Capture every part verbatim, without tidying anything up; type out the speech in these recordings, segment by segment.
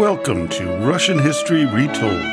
Welcome to Russian History Retold,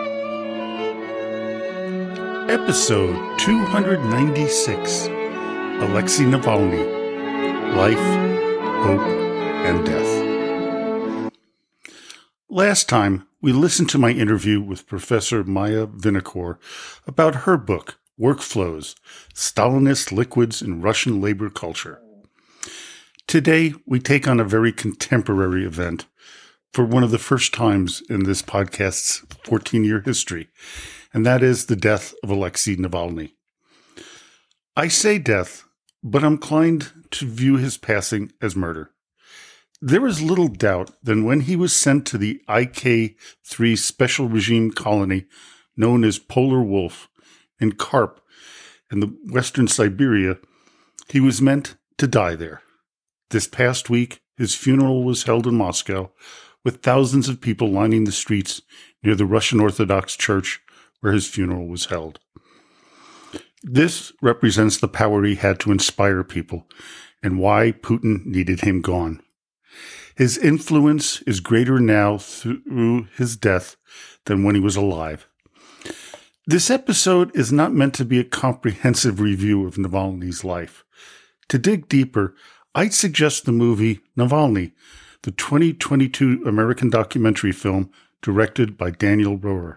Episode two ninety-six, Alexei Navalny, Life, Hope, and Death. Last time, we listened to my interview with Professor Maya Vinokur about her book, Workflows, Stalinist Liquids in Russian Labor Culture. Today, we take on a very contemporary event for one of the first times in this podcast's fourteen-year history, and that is the death of Alexei Navalny. I say death, but I'm inclined to view his passing as murder. There is little doubt that when he was sent to the I K three special regime colony known as Polar Wolf in Karp in the western Siberia, he was meant to die there. This past week, his funeral was held in Moscow, with thousands of people lining the streets near the Russian Orthodox Church where his funeral was held. This represents the power he had to inspire people and why Putin needed him gone. His influence is greater now through his death than when he was alive. This episode is not meant to be a comprehensive review of Navalny's life. To dig deeper, I'd suggest the movie Navalny, the twenty twenty-two American documentary film directed by Daniel Rohrer.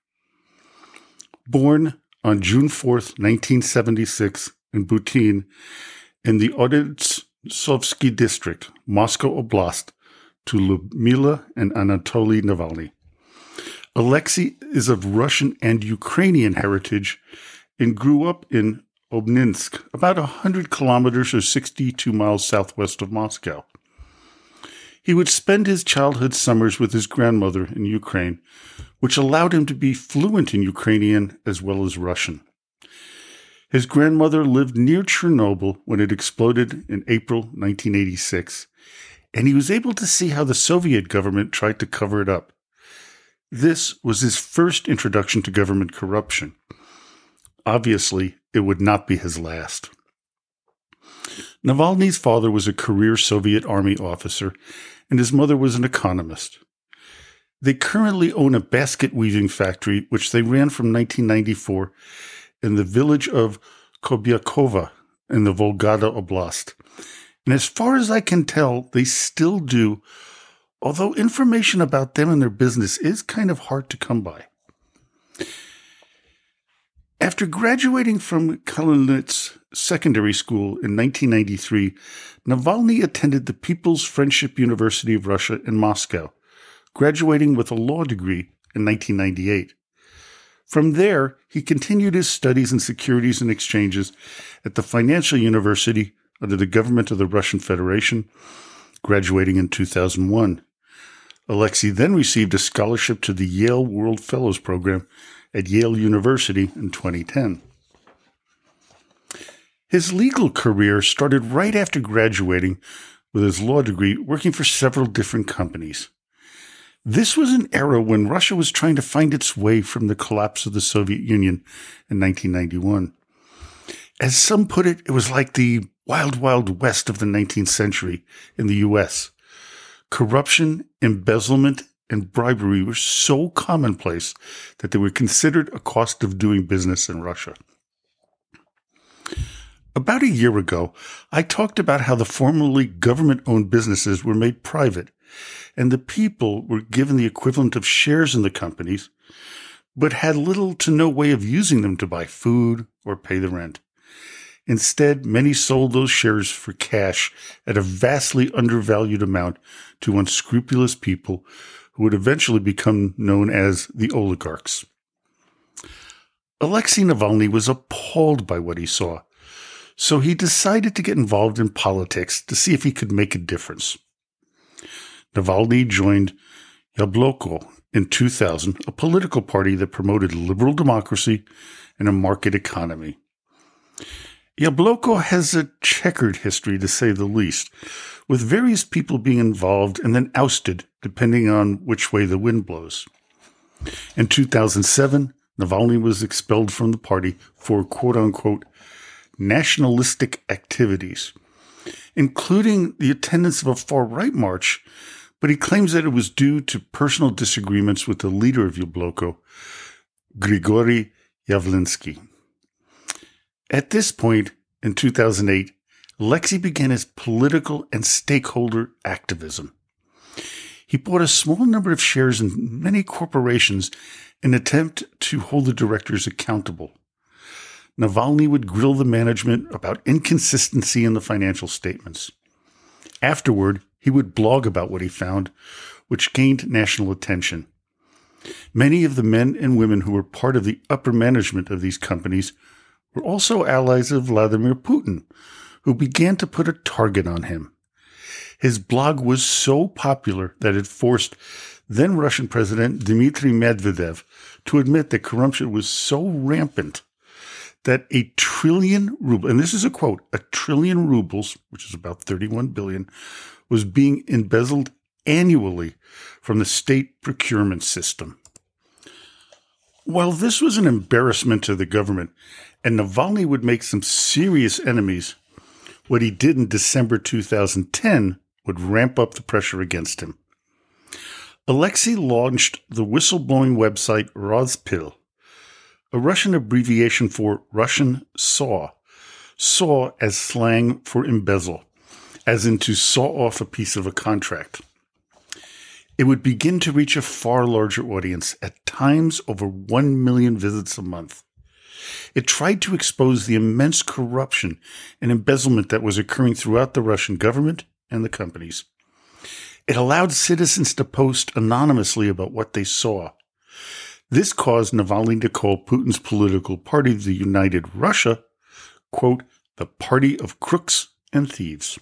Born on June fourth, nineteen seventy-six in Butin, in the Odintsovsky district, Moscow Oblast, to Lyudmila and Anatoly Navalny. Alexei is of Russian and Ukrainian heritage and grew up in Obninsk, about one hundred kilometers or sixty-two miles southwest of Moscow. He would spend his childhood summers with his grandmother in Ukraine, which allowed him to be fluent in Ukrainian as well as Russian. His grandmother lived near Chernobyl when it exploded in April nineteen eighty-six, and he was able to see how the Soviet government tried to cover it up. This was his first introduction to government corruption. Obviously, it would not be his last. Navalny's father was a career Soviet army officer, and his mother was an economist. They currently own a basket weaving factory, which they ran from nineteen ninety-four in the village of Kobyakova in the Volgograd Oblast. And as far as I can tell, they still do, although information about them and their business is kind of hard to come by. After graduating from Kalinets Secondary School in nineteen ninety-three, Navalny attended the People's Friendship University of Russia in Moscow, graduating with a law degree in nineteen ninety-eight. From there, he continued his studies in securities and exchanges at the Financial University under the government of the Russian Federation, graduating in two thousand one. Alexei then received a scholarship to the Yale World Fellows Program at Yale University in twenty ten. His legal career started right after graduating with his law degree, working for several different companies. This was an era when Russia was trying to find its way from the collapse of the Soviet Union in nineteen ninety-one. As some put it, it was like the wild, wild west of the nineteenth century in the U S. Corruption, embezzlement, and bribery were so commonplace that they were considered a cost of doing business in Russia. About a year ago, I talked about how the formerly government-owned businesses were made private, and the people were given the equivalent of shares in the companies, but had little to no way of using them to buy food or pay the rent. Instead, many sold those shares for cash at a vastly undervalued amount to unscrupulous people who would eventually become known as the oligarchs. Alexei Navalny was appalled by what he saw, so he decided to get involved in politics to see if he could make a difference. Navalny joined Yabloko in two thousand, a political party that promoted liberal democracy and a market economy. Yabloko has a checkered history, to say the least, with various people being involved and then ousted depending on which way the wind blows. In two thousand seven, Navalny was expelled from the party for quote-unquote nationalistic activities, including the attendance of a far-right march but he claims that it was due to personal disagreements with the leader of Yabloko, Grigory Yavlinsky. At this point, in two thousand eight, Alexei began his political and stakeholder activism. He bought a small number of shares in many corporations in an attempt to hold the directors accountable. Navalny would grill the management about inconsistency in the financial statements. Afterward, he would blog about what he found, which gained national attention. Many of the men and women who were part of the upper management of these companies were also allies of Vladimir Putin, who began to put a target on him. His blog was so popular that it forced then Russian President Dmitry Medvedev to admit that corruption was so rampant that a trillion rubles, and this is a quote, a trillion rubles, which is about thirty-one billion, was being embezzled annually from the state procurement system. While this was an embarrassment to the government, and Navalny would make some serious enemies, what he did in December two thousand ten would ramp up the pressure against him. Alexei launched the whistleblowing website Rozpil, a Russian abbreviation for Russian saw, saw as slang for embezzle, as in to saw off a piece of a contract. It would begin to reach a far larger audience, at times over one million visits a month. It tried to expose the immense corruption and embezzlement that was occurring throughout the Russian government and the companies. It allowed citizens to post anonymously about what they saw. This caused Navalny to call Putin's political party, the United Russia, quote, the party of crooks and thieves.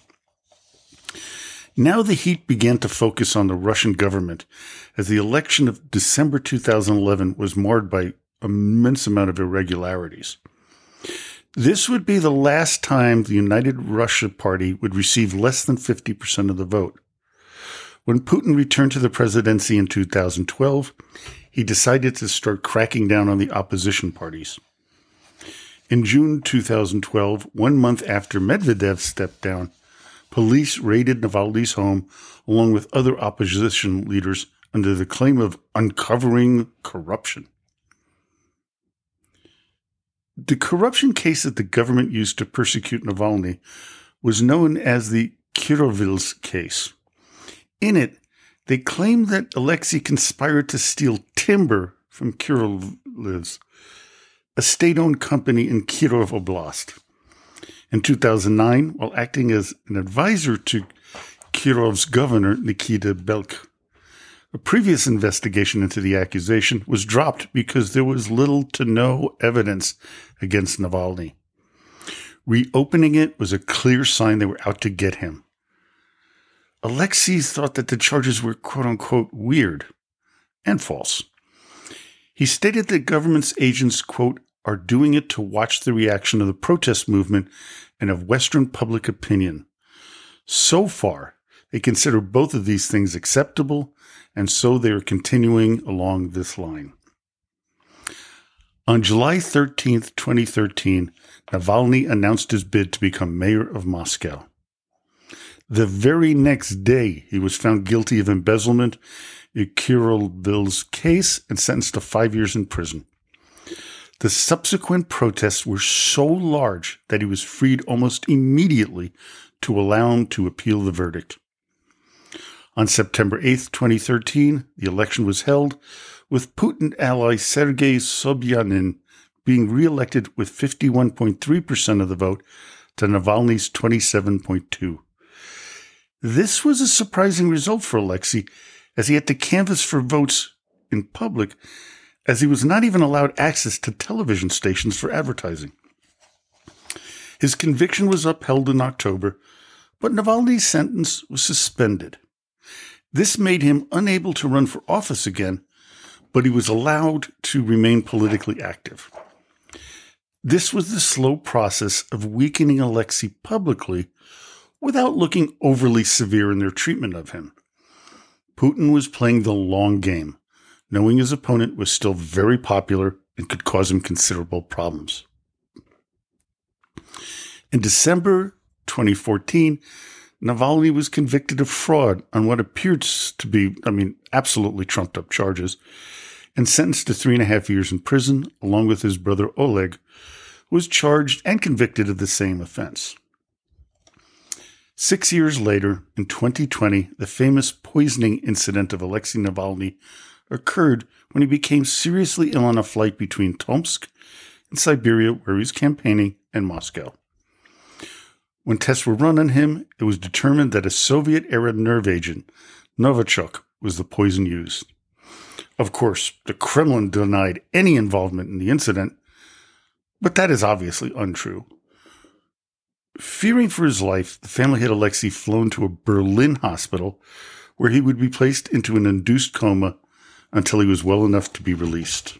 Now the heat began to focus on the Russian government, as the election of December two thousand eleven was marred by an immense amount of irregularities. This would be the last time the United Russia Party would receive less than fifty percent of the vote. When Putin returned to the presidency in two thousand twelve, he decided to start cracking down on the opposition parties. In June two thousand twelve, one month after Medvedev stepped down, police raided Navalny's home along with other opposition leaders under the claim of uncovering corruption. The corruption case that the government used to persecute Navalny was known as the Kirovils case. In it, they claimed that Alexei conspired to steal timber from Kirovils, a state-owned company in Kirov Oblast. In two thousand nine, while acting as an advisor to Kirov's governor, Nikita Belk, a previous investigation into the accusation was dropped because there was little to no evidence against Navalny. Reopening it was a clear sign they were out to get him. Alexei thought that the charges were quote-unquote weird and false. He stated that government's agents, quote, are doing it to watch the reaction of the protest movement and of Western public opinion. So far, they consider both of these things acceptable, and so they are continuing along this line. On July thirteenth, twenty thirteen, Navalny announced his bid to become mayor of Moscow. The very next day, he was found guilty of embezzlement in Kirovils case and sentenced to five years in prison. The subsequent protests were so large that he was freed almost immediately to allow him to appeal the verdict. On September eighth, twenty thirteen, the election was held, with Putin ally Sergei Sobyanin being re-elected with fifty-one point three percent of the vote to Navalny's twenty-seven point two. This was a surprising result for Alexei, as he had to canvass for votes in public, as he was not even allowed access to television stations for advertising. His conviction was upheld in October, but Navalny's sentence was suspended. This made him unable to run for office again, but he was allowed to remain politically active. This was the slow process of weakening Alexei publicly without looking overly severe in their treatment of him. Putin was playing the long game, knowing his opponent was still very popular and could cause him considerable problems. In December twenty fourteen, Navalny was convicted of fraud on what appears to be, I mean, absolutely trumped up charges, and sentenced to three and a half years in prison, along with his brother Oleg, who was charged and convicted of the same offense. Six years later, in twenty twenty, the famous poisoning incident of Alexei Navalny occurred when he became seriously ill on a flight between Tomsk in Siberia, where he was campaigning, and Moscow. When tests were run on him, it was determined that a Soviet-era nerve agent, Novichok, was the poison used. Of course, the Kremlin denied any involvement in the incident, but that is obviously untrue. Fearing for his life, the family had Alexei flown to a Berlin hospital where he would be placed into an induced coma until he was well enough to be released.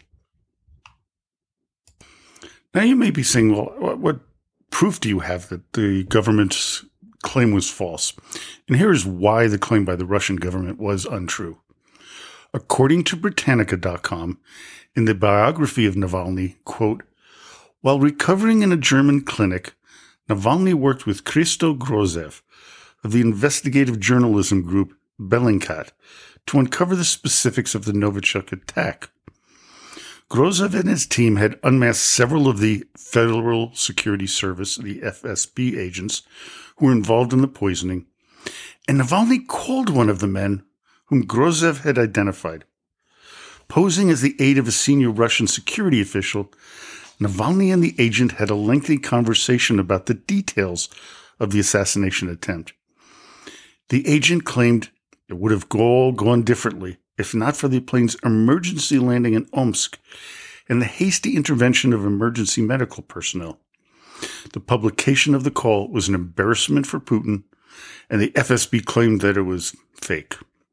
Now you may be saying, well, what proof do you have that the government's claim was false? And here is why the claim by the Russian government was untrue. According to Britannica dot com, in the biography of Navalny, quote, while recovering in a German clinic, Navalny worked with Christo Grozev of the investigative journalism group Bellingcat to uncover the specifics of the Novichok attack. Grozev and his team had unmasked several of the Federal Security Service, the F S B agents, who were involved in the poisoning, and Navalny called one of the men whom Grozev had identified. Posing as the aide of a senior Russian security official, Navalny and the agent had a lengthy conversation about the details of the assassination attempt. The agent claimed it would have all gone differently if not for the plane's emergency landing in Omsk and the hasty intervention of emergency medical personnel. The publication of the call was an embarrassment for Putin, and the F S B claimed that it was fake.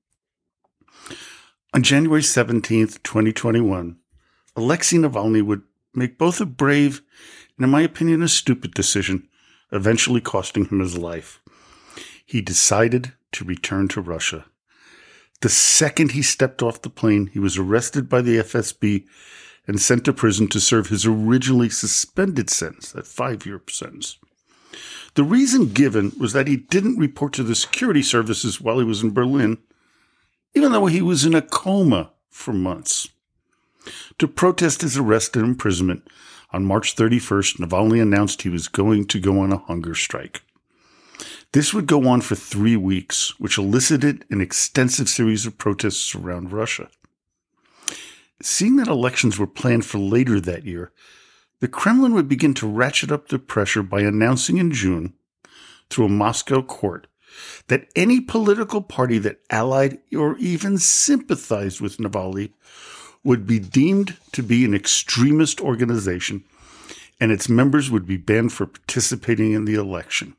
On January seventeenth, twenty twenty-one, Alexei Navalny would make both a brave and, in my opinion, a stupid decision, eventually costing him his life. He decided to return to Russia. The second he stepped off the plane, he was arrested by the F S B and sent to prison to serve his originally suspended sentence, that five-year sentence. The reason given was that he didn't report to the security services while he was in Berlin, even though he was in a coma for months. To protest his arrest and imprisonment, on March thirty-first, Navalny announced he was going to go on a hunger strike. This would go on for three weeks, which elicited an extensive series of protests around Russia. Seeing that elections were planned for later that year, the Kremlin would begin to ratchet up the pressure by announcing in June, through a Moscow court, that any political party that allied or even sympathized with Navalny would be deemed to be an extremist organization, and its members would be banned for participating in the election.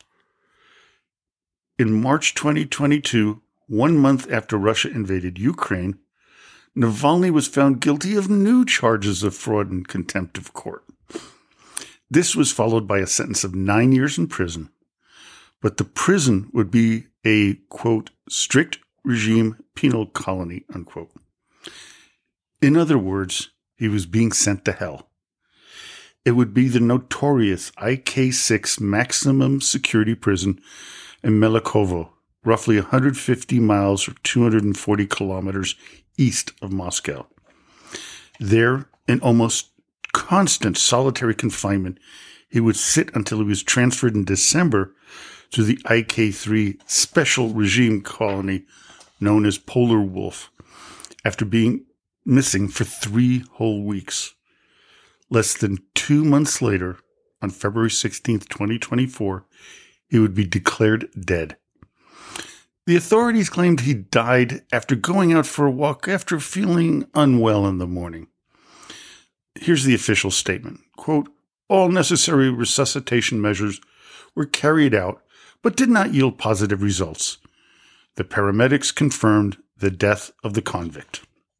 In March twenty twenty-two, one month after Russia invaded Ukraine, Navalny was found guilty of new charges of fraud and contempt of court. This was followed by a sentence of nine years in prison, but the prison would be a, quote, strict regime penal colony, unquote. In other words, he was being sent to hell. It would be the notorious I K six maximum security prison in Melikovo, roughly one hundred fifty miles or two hundred forty kilometers east of Moscow. There, in almost constant solitary confinement, he would sit until he was transferred in December to the I K three special regime colony known as Polar Wolf, after being missing for three whole weeks. Less than two months later, on February sixteenth, twenty twenty-four, he would be declared dead. The authorities claimed he died after going out for a walk after feeling unwell in the morning. Here's the official statement. Quote, all necessary resuscitation measures were carried out, but did not yield positive results. The paramedics confirmed the death of the convict.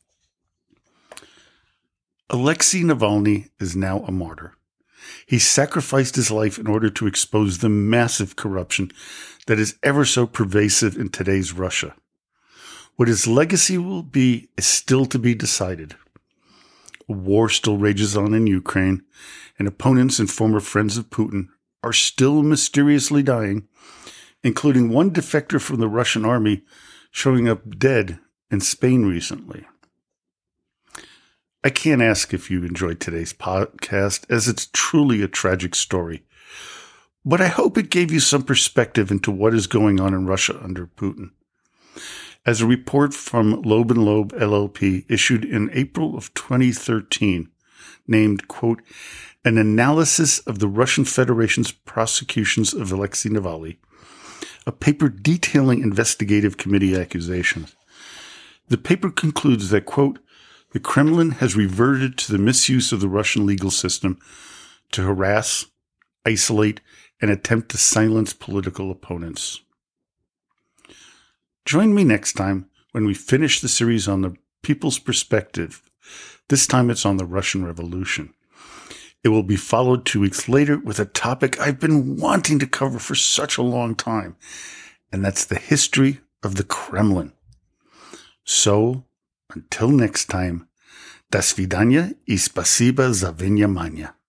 Alexei Navalny is now a martyr. He sacrificed his life in order to expose the massive corruption that is ever so pervasive in today's Russia. What his legacy will be is still to be decided. A war still rages on in Ukraine, and opponents and former friends of Putin are still mysteriously dying, including one defector from the Russian army showing up dead in Spain recently. I can't ask if you enjoyed today's podcast, as it's truly a tragic story, but I hope it gave you some perspective into what is going on in Russia under Putin. As a report from Loeb and Loeb L L P issued in April of twenty thirteen, named, quote, An Analysis of the Russian Federation's Prosecutions of Alexei Navalny, a paper detailing investigative committee accusations. The paper concludes that, quote, the Kremlin has reverted to the misuse of the Russian legal system to harass, isolate, and attempt to silence political opponents. Join me next time when we finish the series on the people's perspective. This time it's on the Russian Revolution. It will be followed two weeks later with a topic I've been wanting to cover for such a long time, and that's the history of the Kremlin. So, until next time, до свидания и спасибо за внимание.